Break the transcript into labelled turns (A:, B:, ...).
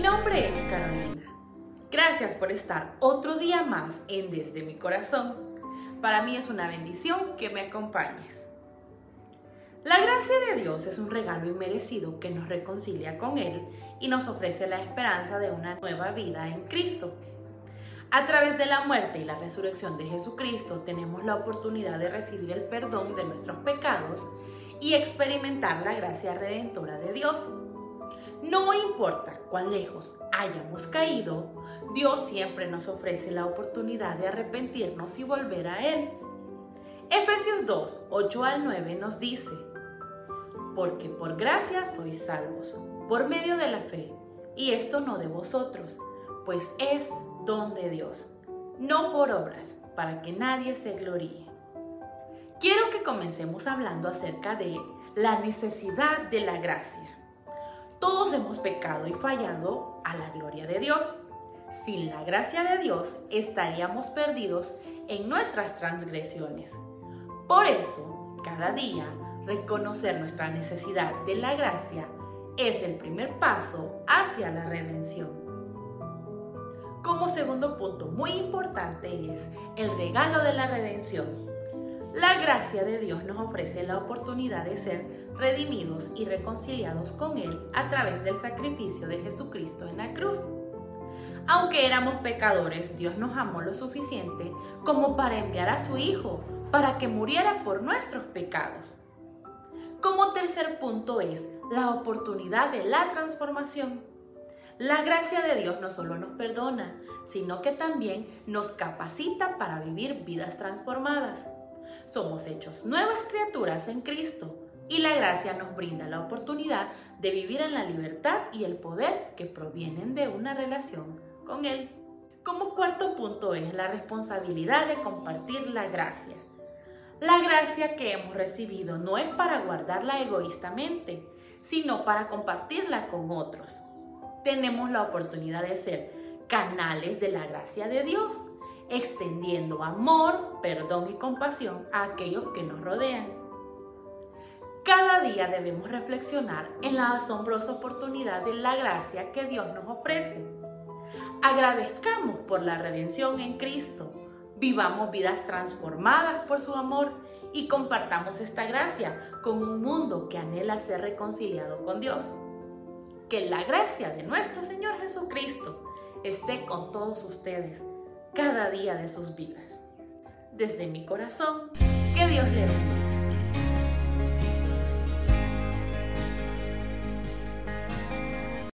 A: nombre es Carolina. Gracias por estar otro día más en Desde mi Corazón. Para mí es una bendición que me acompañes. La gracia de Dios es un regalo inmerecido que nos reconcilia con Él y nos ofrece la esperanza de una nueva vida en Cristo. A través de la muerte y la resurrección de Jesucristo tenemos la oportunidad de recibir el perdón de nuestros pecados y experimentar la gracia redentora de Dios. No importa cuán lejos hayamos caído, Dios siempre nos ofrece la oportunidad de arrepentirnos y volver a Él. Efesios 2, 8 al 9 nos dice: porque por gracia sois salvos, por medio de la fe, y esto no de vosotros, pues es don de Dios, no por obras, para que nadie se gloríe. Quiero que comencemos hablando acerca de la necesidad de la gracia. Todos hemos pecado y fallado a la gloria de Dios. Sin la gracia de Dios estaríamos perdidos en nuestras transgresiones. Por eso, cada día, reconocer nuestra necesidad de la gracia es el primer paso hacia la redención. Como segundo punto muy importante es el regalo de la redención. La gracia de Dios nos ofrece la oportunidad de ser redimidos y reconciliados con Él a través del sacrificio de Jesucristo en la cruz. Aunque éramos pecadores, Dios nos amó lo suficiente como para enviar a su Hijo para que muriera por nuestros pecados. Como tercer punto es la oportunidad de la transformación. La gracia de Dios no solo nos perdona, sino que también nos capacita para vivir vidas transformadas. Somos hechos nuevas criaturas en Cristo y la gracia nos brinda la oportunidad de vivir en la libertad y el poder que provienen de una relación con Él. Como cuarto punto es la responsabilidad de compartir la gracia. La gracia que hemos recibido no es para guardarla egoístamente, sino para compartirla con otros. Tenemos la oportunidad de ser canales de la gracia de Dios, extendiendo amor, perdón y compasión a aquellos que nos rodean. Cada día debemos reflexionar en la asombrosa oportunidad de la gracia que Dios nos ofrece. Agradezcamos por la redención en Cristo, vivamos vidas transformadas por su amor y compartamos esta gracia con un mundo que anhela ser reconciliado con Dios. Que la gracia de nuestro Señor Jesucristo esté con todos ustedes cada día de sus vidas. Desde mi corazón, que Dios les bendiga.